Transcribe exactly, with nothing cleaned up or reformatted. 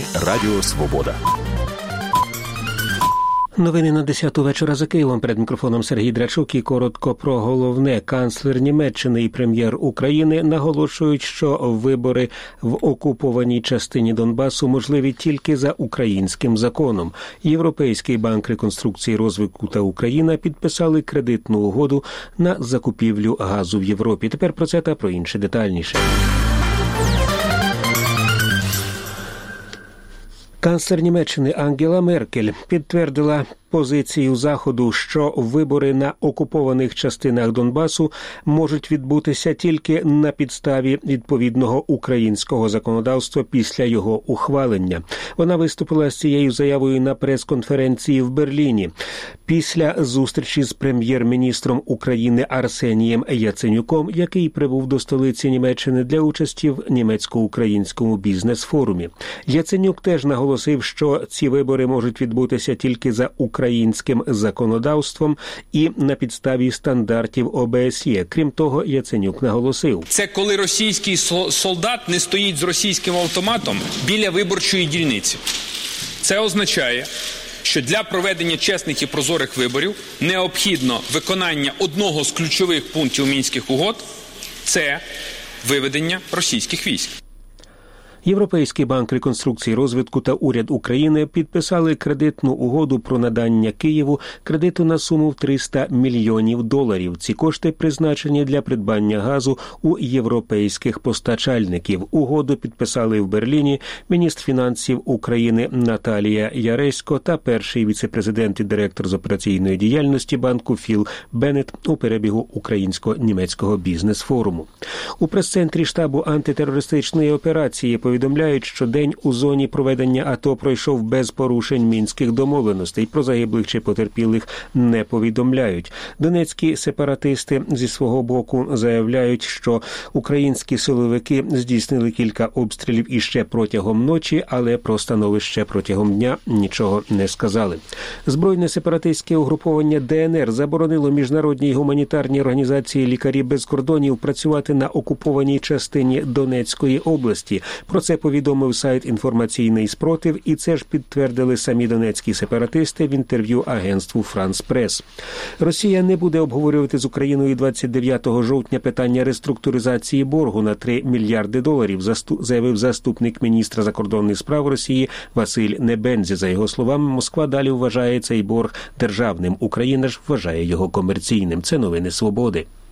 Радіо Свобода. Новини на десяту вечора за Києвом. Перед мікрофоном Сергій Драчук і коротко про головне. Канцлер Німеччини і прем'єр України наголошують, що вибори в окупованій частині Донбасу можливі тільки за українським законом. Європейський банк реконструкції і розвитку та Україна підписали кредитну угоду на закупівлю газу в Європі. Тепер про це та про інше детальніше. Канцлер Німеччини Ангела Меркель підтвердила позицію Заходу, що вибори на окупованих частинах Донбасу можуть відбутися тільки на підставі відповідного українського законодавства після його ухвалення. Вона виступила з цією заявою на прес-конференції в Берліні після зустрічі з прем'єр-міністром України Арсенієм Яценюком, який прибув до столиці Німеччини для участі в німецько-українському бізнес-форумі. Яценюк теж наголосив, що ці вибори можуть відбутися тільки за українським українським законодавством і на підставі стандартів О Б С Є. Крім того, Яценюк наголосив: це коли російський солдат не стоїть з російським автоматом біля виборчої дільниці. Це означає, що для проведення чесних і прозорих виборів необхідно виконання одного з ключових пунктів Мінських угод – це виведення російських військ. Європейський банк реконструкції і розвитку та уряд України підписали кредитну угоду про надання Києву кредиту на суму в триста мільйонів доларів. Ці кошти призначені для придбання газу у європейських постачальників. Угоду підписали в Берліні міністр фінансів України Наталія Яресько та перший віце-президент і директор з операційної діяльності банку Філ Беннет у перебігу українсько-німецького бізнес-форуму. У прес-центрі штабу антитерористичної операції повідомляють, що день у зоні проведення АТО пройшов без порушень мінських домовленостей. Про загиблих чи потерпілих не повідомляють. Донецькі сепаратисти зі свого боку заявляють, що українські силовики здійснили кілька обстрілів іще протягом ночі, але про становище протягом дня нічого не сказали. Збройне сепаратистське угруповання Де Ен Ер заборонило міжнародній гуманітарній організації «Лікарі без кордонів» працювати на окупованій частині Донецької області. Про це повідомив сайт «Інформаційний спротив», і це ж підтвердили самі донецькі сепаратисти в інтерв'ю агентству «Франс Прес». Росія не буде обговорювати з Україною двадцять дев'ятого жовтня питання реструктуризації боргу на три мільярди доларів, заявив заступник міністра закордонних справ Росії Василь Небензі. За його словами, Москва далі вважає цей борг державним, Україна ж вважає його комерційним. Це новини «Свободи».